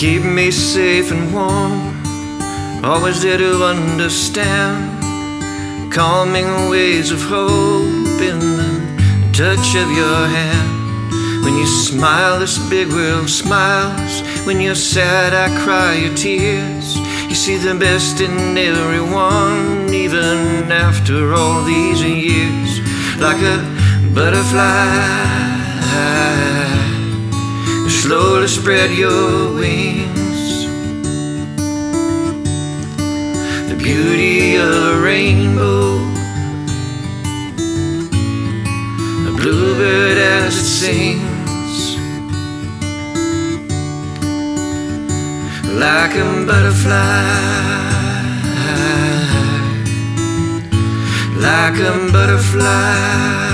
keep me safe and warm, always there to understand. Calming ways of hope in the touch of your hand. When you smile, this big world smiles. When you're sad, I cry your tears. You see the best in everyone, even after all these years. Like a butterfly, slowly spread your wings. The beauty of a rainbow, a bluebird as it sings. Like a butterfly, like a butterfly.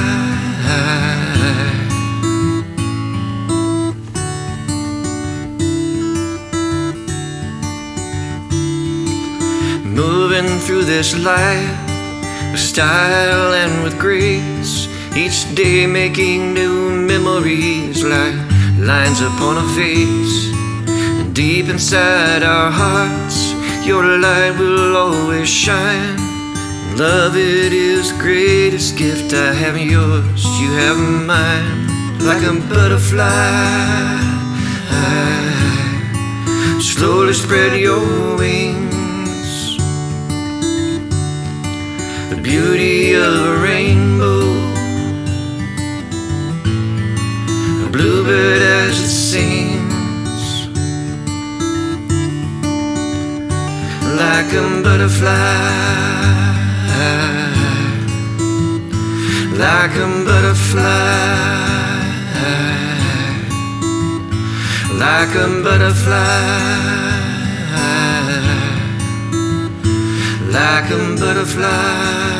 Moving through this life with style and with grace, each day making new memories like lines upon a face. And deep inside our hearts, your light will always shine. Love, it is the greatest gift. I have yours, you have mine. Like a butterfly, slowly spread your wings. The beauty of a rainbow, a bluebird as it sings. Like a butterfly, like a butterfly, like a butterfly, like a butterfly.